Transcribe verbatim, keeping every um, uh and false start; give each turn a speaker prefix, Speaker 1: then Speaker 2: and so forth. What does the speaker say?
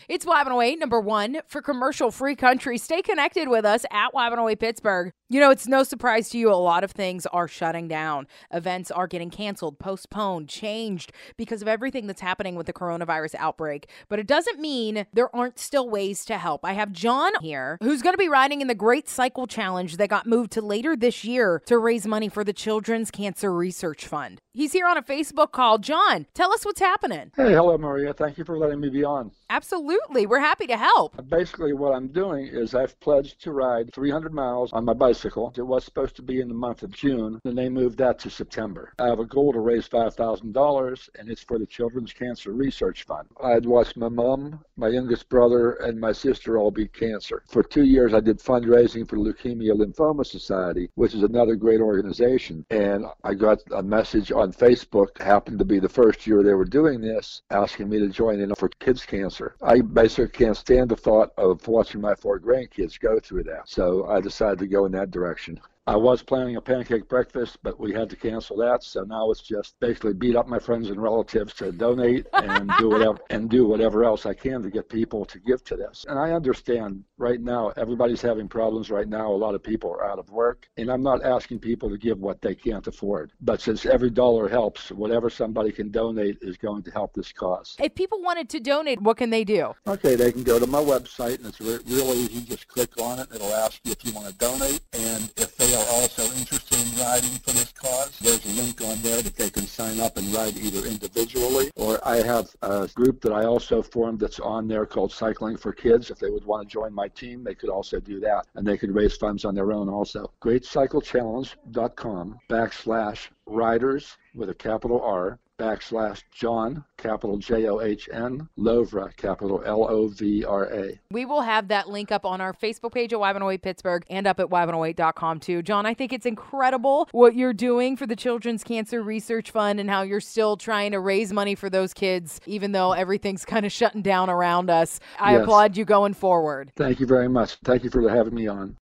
Speaker 1: It's Y one oh eight, number one for commercial-free country. Stay connected with us at Y one oh eight Pittsburgh. You know, it's no surprise to you, a lot of things are shutting down. Events are getting canceled, postponed, changed because of everything that's happening with the coronavirus outbreak. But it doesn't mean there aren't still ways to help. I have John here, who's going to be riding in the Great Cycle Challenge that got moved to later this year to raise money for the Children's Cancer Research Fund. He's here on a Facebook call. John, tell us what's happening.
Speaker 2: Hey, hello, Maria. Thank you for letting me be on.
Speaker 1: Absolutely. We're happy to help.
Speaker 2: Basically, what I'm doing is I've pledged to ride three hundred miles on my bicycle. It was supposed to be in the month of June, and they moved that to September. I have a goal to raise five thousand dollars, and it's for the Children's Cancer Research Fund. I had watched my mom, my youngest brother, and my sister all beat cancer. For two years, I did fundraising for Leukemia Lymphoma Society, which is another great organization. And I got a message on Facebook, happened to be the first year they were doing this, asking me to join in for kids' cancer. I basically can't stand the thought of watching my four grandkids go through that. So I decided to go in that direction. I was planning a pancake breakfast, but we had to cancel that. So now it's just basically beat up my friends and relatives to donate and do whatever and do whatever else I can to get people to give to this. And I understand right now everybody's having problems right now. A lot of people are out of work, and I'm not asking people to give what they can't afford. But since every dollar helps, whatever somebody can donate is going to help this cause.
Speaker 1: If people wanted to donate, what can they do?
Speaker 2: Okay, they can go to my website, and it's re- really easy. Just click on it. It'll ask you if you want to donate, and if they are also interested in riding for this cause, there's a link on there that they can sign up and ride either individually, or I have a group that I also formed that's on there called Cycling for Kids. If they would want to join my team, they could also do that, and they could raise funds on their own also. great cycle challenge dot com backslash riders with a capital R backslash John, capital J O H N, Lovra, capital L O V R A.
Speaker 1: We will have that link up on our Facebook page at Y one oh eight Pittsburgh and up at Y one oh eight dot com too. John, I think it's incredible what you're doing for the Children's Cancer Research Fund and how you're still trying to raise money for those kids, even though everything's kind of shutting down around us. I
Speaker 2: Yes.
Speaker 1: applaud you going forward.
Speaker 2: Thank you very much. Thank you for having me on.